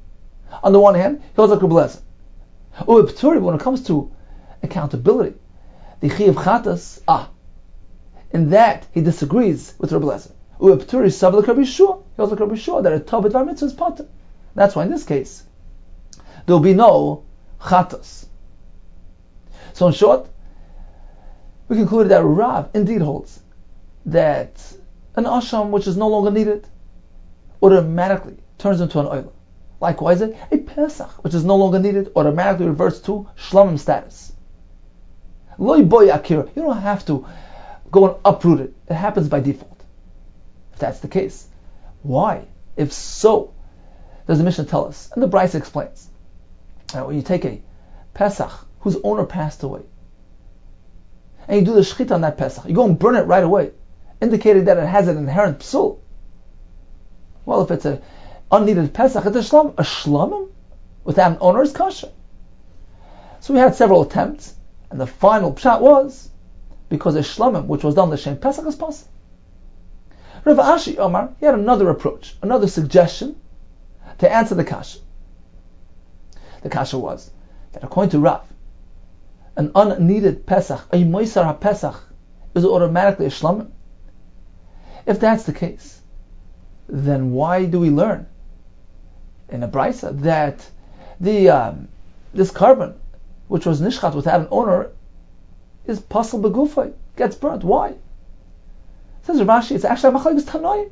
On the one hand, he holds like Rebbe Lezer. When it comes to accountability, the Chi of Chatas, ah, in that he disagrees with Rabbi Eliezer. U'epturi sav like Rabbi Yeshua. He holds like Rabbi Yeshua that a Tov Dvar Mitzvah is Pater. That's why in this case there will be no Chatas. So in short, we concluded that Rav indeed holds that an asham which is no longer needed automatically turns into an oila. Likewise, a Pesach which is no longer needed automatically reverts to shlamim status. Loi boy akira. You don't have to go and uproot it. It happens by default. If that's the case, why? If so, does the Mishnah tell us? And the Brisa explains. Now, when you take a Pesach whose owner passed away, and you do the shechita on that Pesach, you go and burn it right away, indicating that it has an inherent psul. Well, if it's a unneeded Pesach, it's a shlam. A shlamim without an owner is kosher. So we had several attempts, and the final pshat was because a shlamim which was done l'shem Pesach is possible. Rav Ashi Omar, he had another approach, another suggestion to answer the kasha. The kasha was that according to Rav, an unneeded Pesach, a moisar ha-Pesach, is automatically a shlamim. If that's the case, then why do we learn in a brisa that the um, this carbon, which was nishchat without an owner, is possible begufay, gets burnt? Why? Says Rashi, it's actually a machlokes tanoim,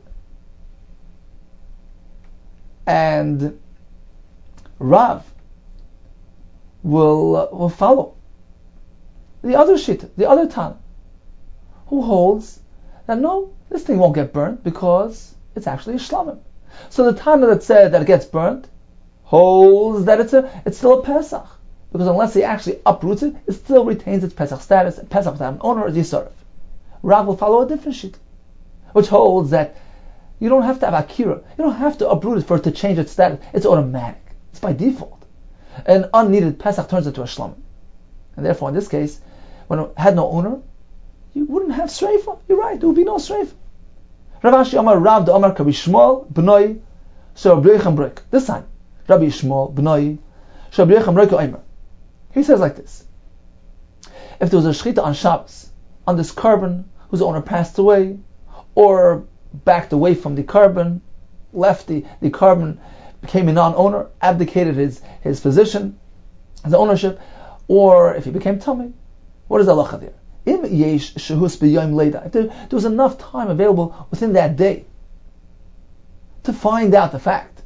and Rav will uh, will follow the other shita, the other Tana, who holds that no, this thing won't get burnt because it's actually a shlamim. So the Tana that said that it gets burnt holds that it's a it's still a Pesach, because unless he actually uproots it, it still retains its Pesach status. And Pesach without an owner is Yisarif. Rav will follow a different shita, which holds that you don't have to have akira, you don't have to uproot it for it to change its status. It's automatic. It's by default. An unneeded Pesach turns into a shlamim, and therefore in this case, when it had no owner, you wouldn't have Sreifa. You're right, there would be no Sreifa. Rav Ashi Amar Rav the Amar Rabbi Shmuel B'nai So Rabbi Yecham Brek. This time, Rabbi Shmuel B'nai So Rabbi Yecham Brek Omer. He says like this: if there was a shechita on Shabbos on this carbon whose owner passed away, or backed away from the carbon, left the, the carbon, became a non-owner, abdicated his, his position, his ownership, or if he became tummy, what is the halacha there? If there, there was enough time available within that day to find out the fact,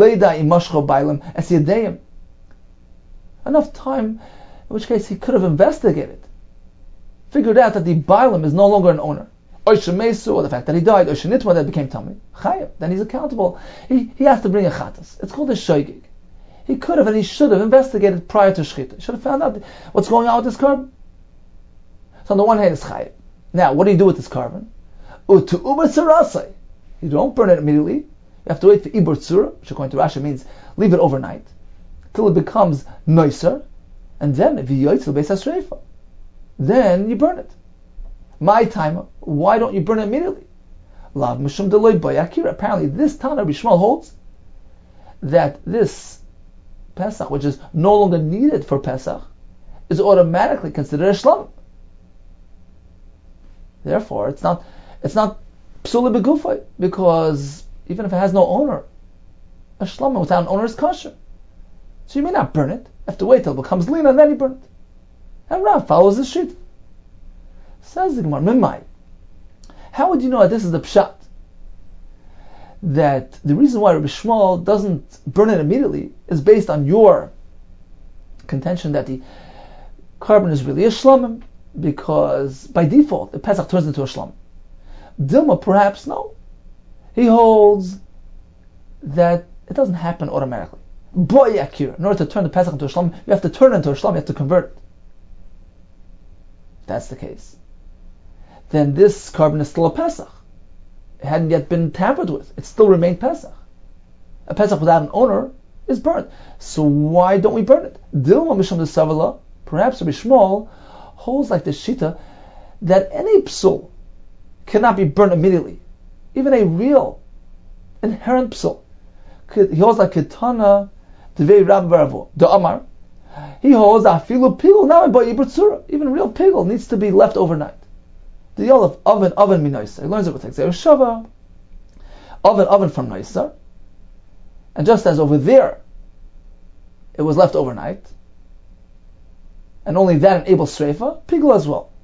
enough time in which case he could have investigated, figured out that the bailam is no longer an owner, or the fact that he died, or that became tummy, then he's accountable. He, he has to bring a chatas. It's called a shoygig. He could have and he should have investigated prior to shchita. He should have found out what's going on with this carbon. So on the one hand, it's chayiv. Now, what do you do with this carbon? You don't burn it immediately. You have to wait for ibur tzura, which according to Rashi means leave it overnight, till it becomes noiser, and then then you burn it. My time, why don't you burn it immediately? Apparently, this Tana Rabbi Shmuel holds that this Pesach, which is no longer needed for Pesach, is automatically considered a shlam. Therefore, it's not it's not psula begufay, because even if it has no owner, a shlam without an owner is kosher. So you may not burn it. You have to wait till it becomes lean and then you burn it. And Rav follows this sheet. Says the Gemara, Mimai. How would you know that this is the pshat? That the reason why Rabbi Shmuel doesn't burn it immediately is based on your contention that the carbon is really a shlamim, because by default the Pesach turns into a shlamim. Dilma, perhaps no. He holds that it doesn't happen automatically. Boy akira. In order to turn the Pesach into a shlamim, you have to turn it into a shlamim, you have to convert it. If that's the case, then this carbon is still a Pesach. It hadn't yet been tampered with. It still remained Pesach. A Pesach without an owner is burnt. So why don't we burn it? Dilma mishum de savala. Perhaps Rabbi Shmuel holds like the shita that any psul cannot be burnt immediately. Even a real, inherent psul. He holds like Ketana Devei Rabbi Baravo. The Amar He holds afilu pigul now by ibertzura. Even real pigul needs to be left overnight. The yol of oven oven minaisa. He learns it with Exer Shava. Oven oven from Naisar. And just as over there it was left overnight, and only that enables Sreifa, pigul as well.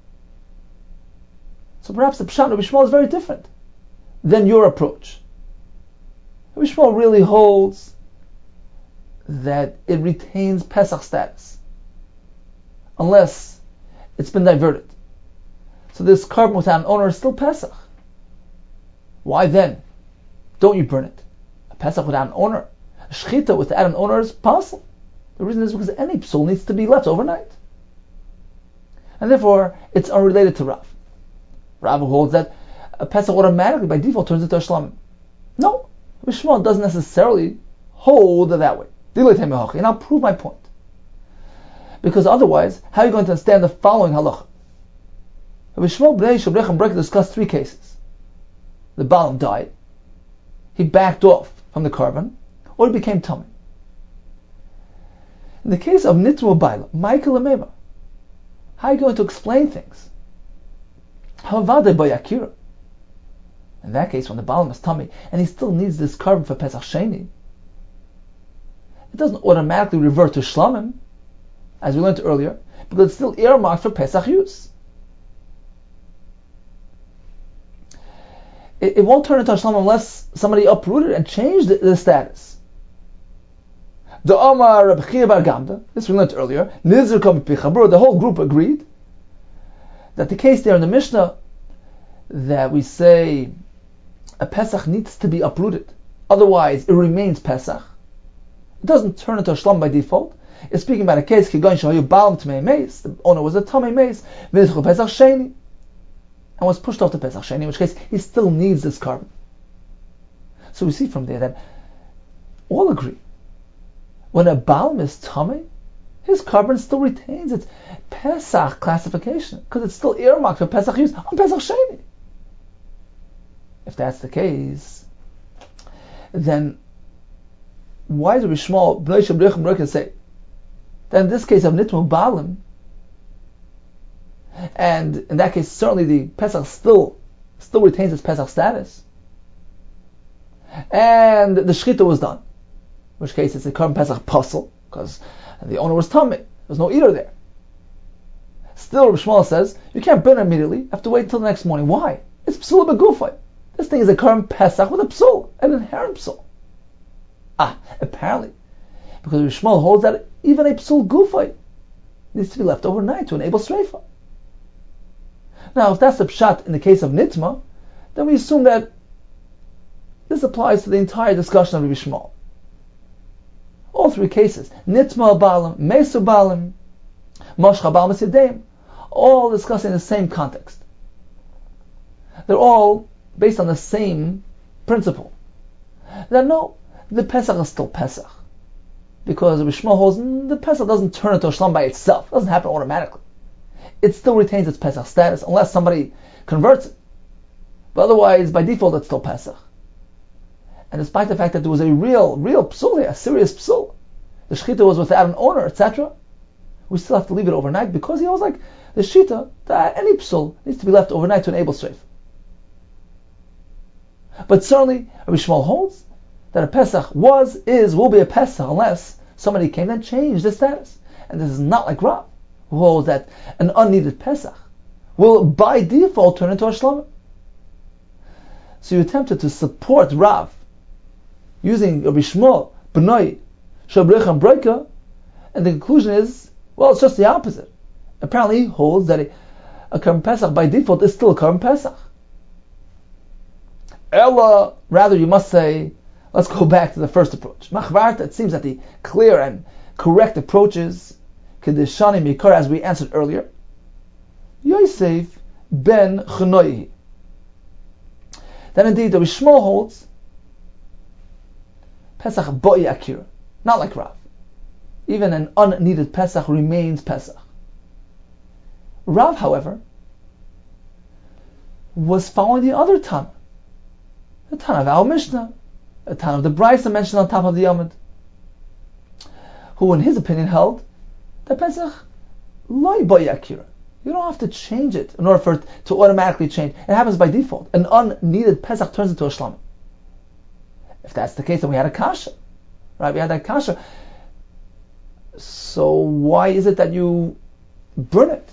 So perhaps the Pshat of Rabbi Shmuel is very different than your approach. Rabbi Shmuel really holds that it retains Pesach status unless it's been diverted. So this carbon without an owner is still Pesach. Why then don't you burn it? A Pesach without an owner, a Shechita without an owner is possible. The reason is because any psul needs to be left overnight. And therefore, it's unrelated to Rav. Rav holds that a Pesach automatically, by default, turns into a Shlamim. No, Rabbi Shmuel doesn't necessarily hold that way. And I'll prove my point. Because otherwise, how are you going to understand the following halacha? Rabbi Shmuel Bnei Shabrechem Breka discussed three cases. The Balaam died, he backed off from the carbon, or he became tummy. In the case of Nitma Baila, Michael Amema, how are you going to explain things? Havade Bayakira. In that case, when the Balaam is tummy, and he still needs this carbon for Pesach Sheni, it doesn't automatically revert to Shlamim, as we learned earlier, because it's still earmarked for Pesach use. It, it won't turn into a Shlamim unless somebody uprooted and changed the, the status. The Omar Rabbi Chia Bar Gamda, this we learned earlier, Nizr Kam Pichabur, the whole group agreed that the case there in the Mishnah that we say a Pesach needs to be uprooted, otherwise it remains Pesach. It doesn't turn into a Shlam by default. It's speaking about a case, the owner was a Tamei Meis, Pesach Sheni, and was pushed off to Pesach Sheni, in which case he still needs this carbon. So we see from there that all agree. When a Baal is Tamei, his carbon still retains its Pesach classification, because it's still earmarked for Pesach use on Pesach Sheni. If that's the case, then why does Rabbi Shmuel Bnei Shabrechem Breka say that in this case of Nitma Baalim, and in that case certainly the Pesach still still retains its Pesach status, and the Shechita was done, in which case it's a carbon Pesach puzzle, because the owner was tummy, there was no eater there. Still Rabbi Shmuel says you can't burn it immediately, you have to wait until the next morning. Why? It's psul begufay. This thing is a carbon Pesach with a psul, an inherent psul. Ah, apparently, because Rabbi Shmuel holds that even a psul gufay needs to be left overnight to enable streifa. Now, if that's the pshat in the case of Nitma, then we assume that this applies to the entire discussion of Rabbi Shmuel. All three cases, Nitma Balam, Mesu Balam, Moshcha Balam Sideim, all discussing the same context. They're all based on the same principle. That no, the Pesach is still Pesach. Because Rabbi Shmuel holds the Pesach doesn't turn into a Shlam by itself. It doesn't happen automatically. It still retains its Pesach status unless somebody converts it. But otherwise, by default, it's still Pesach. And despite the fact that there was a real, real psul here, a serious psul, the Shechita was without an owner, et cetera, we still have to leave it overnight because he was like the Shita that any psul needs to be left overnight to enable streif. But certainly, Rabbi Shmuel holds that a Pesach was, is, will be a Pesach unless somebody came and changed the status. And this is not like Rav, who holds that an unneeded Pesach will by default turn into a Shlamim. So you attempted to support Rav using Rabbi Shmuel, B'nai, Shabrechem Breka, and the conclusion is, well, it's just the opposite. Apparently he holds that a, a Karm Pesach by default is still a Karm Pesach. Ella, rather you must say, let's go back to the first approach. Machvarta, it seems that the clear and correct approach is Kedeshani Mikar, as we answered earlier, Yosef ben Chenoihi. Then indeed, the Shmuel holds Pesach Boi Akira, not like Rav. Even an unneeded Pesach remains Pesach. Rav, however, was following the other Tana, the Tana of our Mishnah, the Tana of the Brisa mentioned on top of the Yomid, who in his opinion held the Pesach loy boyakira. You don't have to change it in order for it to automatically change. It happens by default. An unneeded Pesach turns into a shlamim. If that's the case, then we had a kasha, right? We had that kasha. So why is it that you burn it?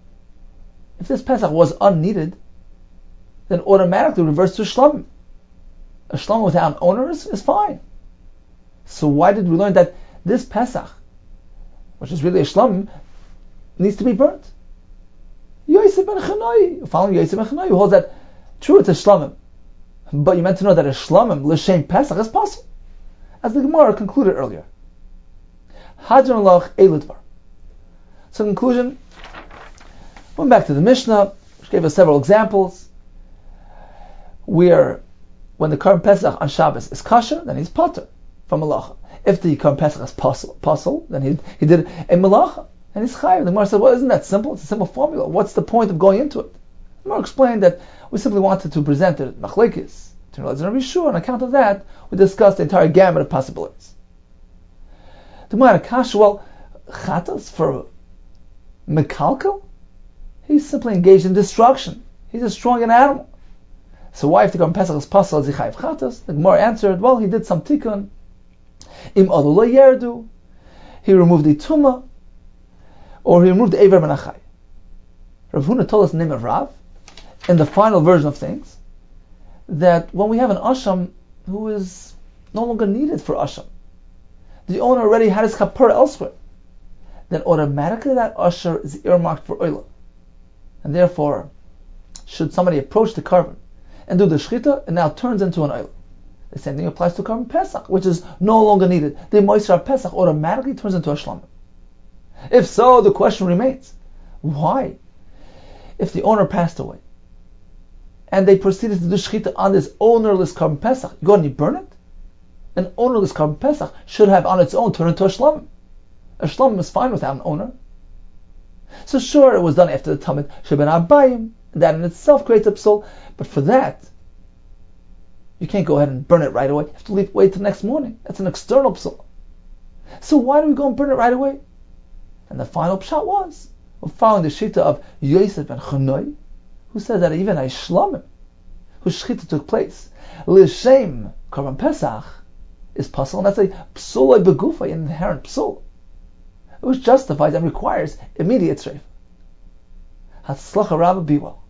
If this Pesach was unneeded, then automatically reverts to shlamim. A shlamim without an owner is, is fine. So why did we learn that this Pesach, which is really a shlamim, needs to be burnt? Yosef ben Chanoi, following Yosef ben Chanoi, who holds that true, it's a shlamim, but you meant to know that a shlamim l'shem Pesach is possible, as the Gemara concluded earlier. Hadron loch elitvar. So, in conclusion, went back to the Mishnah, which gave us several examples where when the Korban Pesach on Shabbos is kosher, then he's potter from malacha. If the Korban Pesach is pasul, then he he did a malacha. And he's chayav. The Gemara said, well, isn't that simple? It's a simple formula. What's the point of going into it? The Gemara explained that we simply wanted to present the machlekes to Rabbi Yeshua. On account of that, we discussed the entire gamut of possibilities. The Gemara kasha, well, chatas for mekalkel? He's simply engaged in destruction. He's destroying an animal. So why, if the Korban Pesach is pasul, is he chayav chatas? The Gemara answered, well, he did some tikkun. Im adu lo yerdu. He removed the tumah, or he removed the Eiver Ben Achai. Rav Huna told us the name of Rav, in the final version of things, that when we have an Asham who is no longer needed for Asham, the owner already had his Kapara elsewhere, then automatically that Asher is earmarked for Oila. And therefore, should somebody approach the Korban and do the Shchita, it now turns into an Oila. The same thing applies to Korban Pesach, which is no longer needed. The Moisar Pesach automatically turns into a Shlamim. If so, the question remains, why? If the owner passed away, and they proceeded to do shchita on this ownerless Korban Pesach, you go and you burn it? An ownerless Korban Pesach should have on its own turned into a shlamim. A shlamim is fine without an owner. So sure, it was done after the Tamid Sheben Abayim, and that in itself creates a psul, but for that, you can't go ahead and burn it right away. You have to leave, wait till next morning. That's an external psul. So why do we go and burn it right away? And the final pshat was, we're following the shita of Yosef ben Chanoi, who says that even a shlamim, whose shchita took place, l'shem Korban Pesach, is pasul, and that's a psuloi begufa, an inherent psul, which justifies and requires immediate treif. Hatzlacha Rabba, be well.